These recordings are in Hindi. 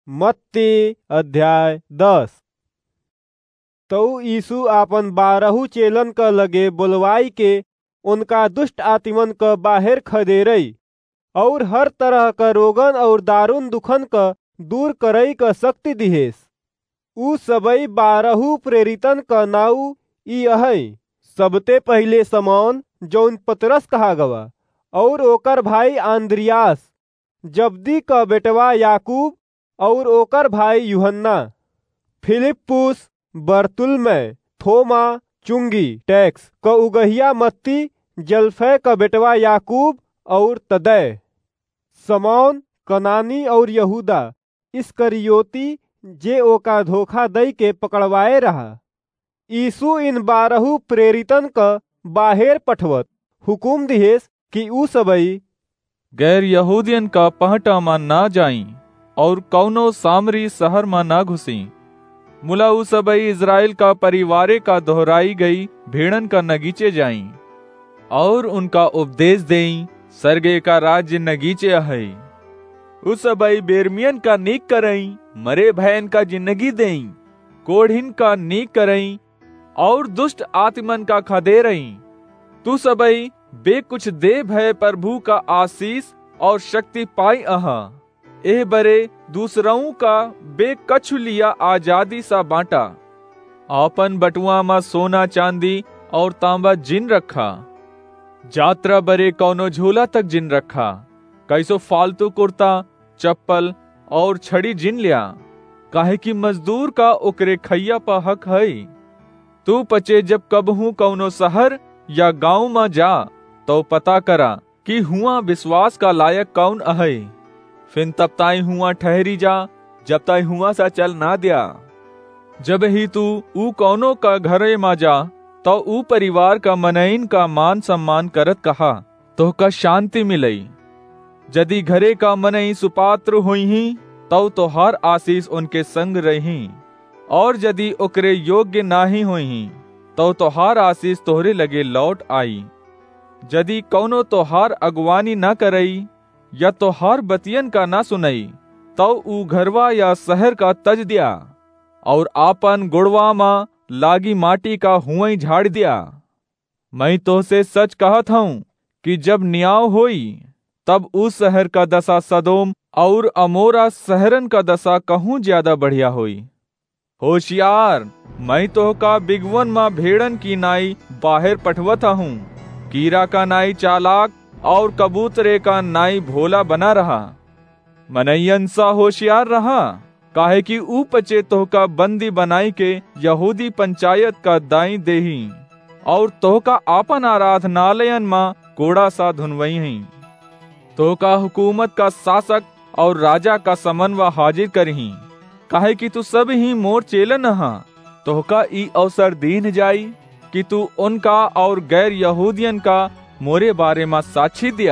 मत्ती अध्याय 10। तो यीशु आपन 12 चेलन क लगे बोलवाई के उनका दुष्ट आत्मन क बाहर खदेरई और हर तरह क रोगन और दारुण दुखन क दूर करई क शक्ति दिहेस। उ सबई 12 प्रेरितन क नाऊ ई अहई। सबते पहिले समौन जौन पतरस कहा गवा, और ओकर भाई आंद्रियास, जब्दी क बेटवा याकूब और ओकर भाई यूहन्ना, फिलिप्पुस, बरतुल्मै, थोमा, चुंगी टैक्स क उगहिया मत्ती, जलफै क बेटवा याकूब और तदै, समौन कनानी और यहूदा इस्करियोती जे ओका धोखा दई के पकड़वाए रहा। यीशु इन 12 प्रेरितन क बाहर पठवत हुकुम दिहेस कि उ सबई गैर यहूदियन का पहटा मा ना जाई और कौनो सामरी शहर मा ना घुसी। मुला उ सबई इज़राइल का परिवारे का दोहराई गई भेड़न का नगीचे जाई और उनका उपदेश देई सरगे का राज्य नगीचे है। उ सबई बेरमियन का नीक करई, मरे भयन का जिंदगी देई, कोढ़िन का नीक करई और दुष्ट आत्मन का खदेरई। तू सबई बे कुछ दे भय प्रभु का आशीष और शक्ति पाई अहा। एह बरे दूसरों का बे कछु लिया आजादी सा बांटा। आपन बटुआ मा सोना चांदी और तांबा जिन रखा। जात्रा बरे कौनो झोला तक जिन रखा। कैसो फालतू कुर्ता, चप्पल और छड़ी जिन लिया, काहे कि मजदूर का ओकरे खैया पा हक है। तू पचे जब कबहू कौनो शहर या गांव में जा तो पता करा कि हुआ विश्वास का लायक कौन है। फिर तब ताई हुआ ठहरी जा जब ताई हुआ सा चल ना दिया। जब ही तू ऊ कौनो का घरे मा जा तो ऊ परिवार का मनईन का मान सम्मान करत कहा तो का शांति मिलई। यदि घरे का मनई सुपात्र हुई ही तो हर आशीष उनके संग रही, और यदि ओकरे योग्य नाही हुई तो हर आशीष तोहरे लगे लौट आई। यदि कौनो तोहार अगवानी न करई या तोहार बतियन का ना सुनई तो ऊ घरवा या शहर का तज दिया और आपन गुड़वा मा लागी माटी का हुई झाड़ दिया। मैं तो से सच कहत हूँ कि जब न्याय होई तब उस शहर का दशा सदोम और अमोरा शहरन का दशा कहूँ ज्यादा बढ़िया होई। होशियार, मैं तो का बिगवन माँ भेड़न की नाई बाहर पठवता हूँ। कीरा का नाई चालाक और कबूतरे का नाई भोला बना रहा। मनैयन सा होशियार रहा, काहे कि ऊ पचे तो का बंदी बनाई के यहूदी पंचायत का दाई देही और तो का आपन आराधनालयन माँ कोड़ा सा धुनवई हैं। तो का हुकूमत का शासक और राजा का समन्वय हाजिर करही, काहे कि तू सब ही मोर चेलन हा। तो का ई अवसर दीन जाई कि तू उनका और गैर यहूदियन का मोरे बारे में साक्षी दिया।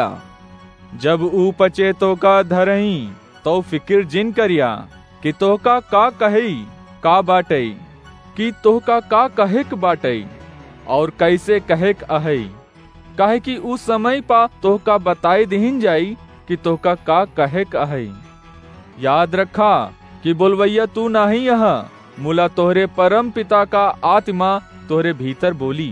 जब ऊ पचे तो का धरही तो फिक्र जिन करिया कि तो का कही का बाटई, कि तो का कहेक बाटई और कैसे कहेक अहई, काहे कि उस समय पा तो का बताई दीन जाई कि तो का कहेक अहई। याद रखा कि बोलवैया तू नहीं यहाँ, मुला तोहरे परम पिता का आत्मा तोहरे भीतर बोली।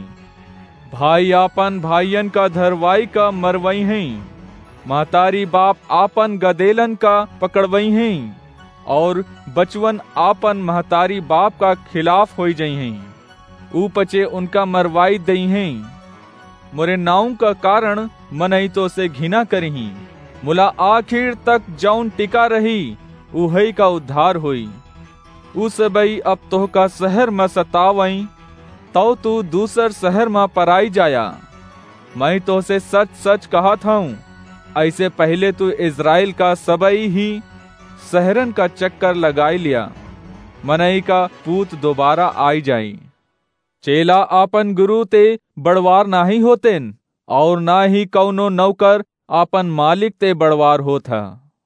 भाई आपन भाईयन का धरवाई का मरवई हैं, महतारी बाप आपन गदेलन का पकड़वई हैं और बचवन आपन महतारी बाप का खिलाफ हो जाई हैं। ऊ पचे उनका मरवाई दई हैं। मोरे नाव का कारण मनई तो से घिना करही, मुला आखिर तक जौन टिका रही उहई का उद्धार होई। उ सबई अब तो का शहर में सतावई तो तू दूसर शहर में पराई जाया। मैं तो से सच सच कहत हूँ, ऐसे पहले तू इज़राइल का सबई ही शहरन का चक्कर लगाई लिया, मनई का पूत दोबारा आई जाई। चेला आपन गुरु ते बड़वार नाही होतेन और ना ही कौनो नौकर आपन मालिक ते बड़वार होता।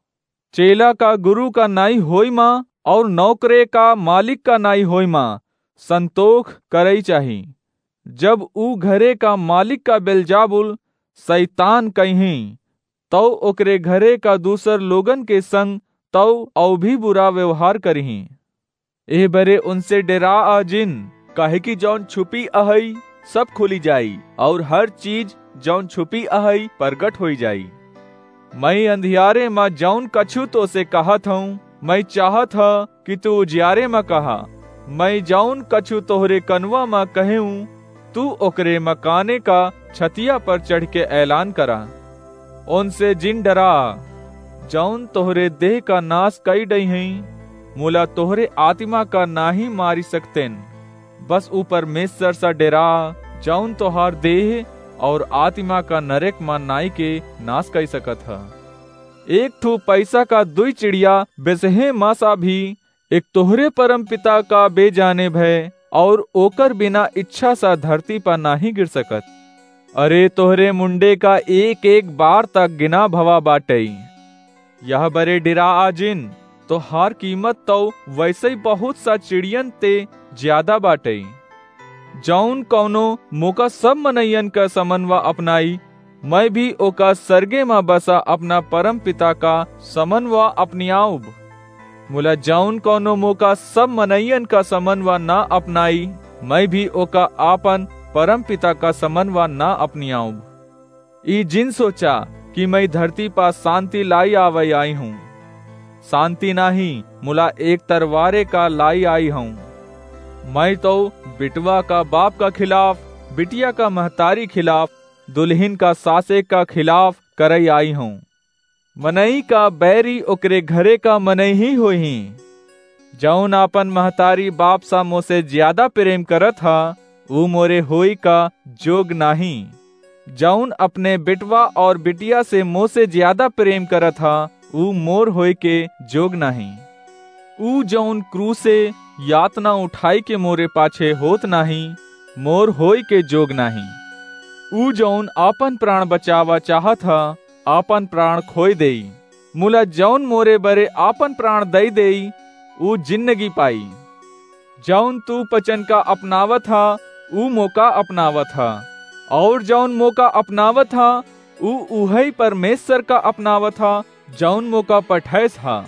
चेला का गुरु का नाई होई माँ और नौकरे का मालिक का नाई होई माँ संतोख करई चाही। जब ऊ घरे का मालिक का बेलजाबुल शैतान कहीं तो ओकरे घरे का दूसर लोगन के संग तो औ भी बुरा व्यवहार करही। एह बरे उनसे डरा आ जिन, काहे कि जौन छुपी अहई सब खुली जाई, और हर चीज जौन छुपी अहई प्रगट होई जाई। मैं अंधियारे में जौन कछु तो से कहत हूँ, मैं चाहत ह कि तू उजियारे में कहा। मैं जौन कछु तोहरे कनवा में कहूँ, तू ओकरे मकाने का छतिया पर चढ़ के ऐलान करा। उनसे जिन डरा, जौन तोहरे देह का नाश कई डई हैं, मुला तोहरे आत्मा का नाही मारी सकतेन। बस ऊपर मेसर सा डरा, जौन तोहार देह और आत्मा का नरक में नाई के नाश कर सकत है। एक ठू पैसा का दुई चिड़िया बेसहे मासा भी एक तोहरे परम पिता का बेजाने भय, और ओकर बिना इच्छा सा धरती पर नाही गिर सकत। अरे तोहरे मुंडे का एक एक बार तक गिना भवा बाटई। यह बरे डिरा आजिन, तो हार कीमत तो वैसे ही बहुत सा चिड़ियन ते ज्यादा बाटई। जौन कौनो मोका सब मनैयन का समनवा अपनाई, मैं भी ओका सरगे में बसा अपना परम पिता का समनवा अपनियाऊब। मुला जौन कौनो मोका सब मनैयन का समनवा ना अपनाई, मैं भी ओका आपन परम पिता का समनवा ना अपनियाऊब। ई जिन सोचा कि मैं धरती पर शांति लाई आवे आई हूँ, शांति नहीं मुला एक तरवारे का लाई आई हूँ। मैं तो बिटवा का बाप का खिलाफ, बिटिया का महतारी खिलाफ, दुल्हन का सासे का खिलाफ करई आई हूँ। मनई का बैरी ओकरे घरे का मनई ही होही। जौन आपन महतारी बाप सा मोसे ज्यादा प्रेम करत हा, ऊ मोरे होई का जोग नाही। जौन अपने बिटवा और बिटिया से मोसे ज्यादा प्रेम करत हा, ऊ मोर होई के जोग नाही। ऊ जौन क्रूस से यातना उठाई के मोरे पाछे होत नाही, मोर होई के जोग नाही। ऊ जौन आपन प्राण बचावा चाहत हा, आपन प्राण खोई देई। मुला जौन मोरे बरे आपन प्राण दई देई, ऊ जिंदगी पाई। जौन तू पचन का अपनावत हा, ऊ मौका अपनावत हा, और जौन मौका अपनावत हा, ऊ उहई परमेश्वर का अपनावत हा, जौन मौका पठैस हा।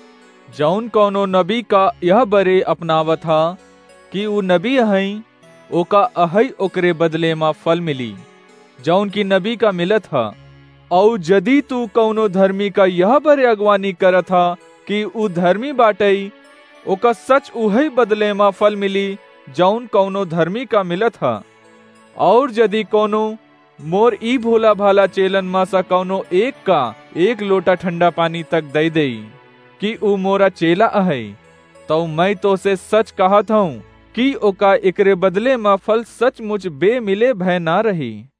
जौन कौनो नबी का यह बरे अपनावत हा कि ऊ नबी हई, ओका अहई ओकरे बदले में फल मिली, जौन की नबी का मिलत हा। और यदि तू कौनो धर्मी का यह बरे अगवानी करत हा कि ऊ धर्मी बाटई, ओका सच उहई बदले में फल मिली, जौन कौनो धर्मी का मिलत हा। और यदि कौनो मोर ई भोला भाला चेलन में सा कौनो एक का एक लोटा ठंडा पानी तक दई देई कि ऊ मोरा चेला अहई, तो मैं तो से सच कहत हूँ कि ओका एकरे बदले में फल सचमुच बे मिले भय ना रही।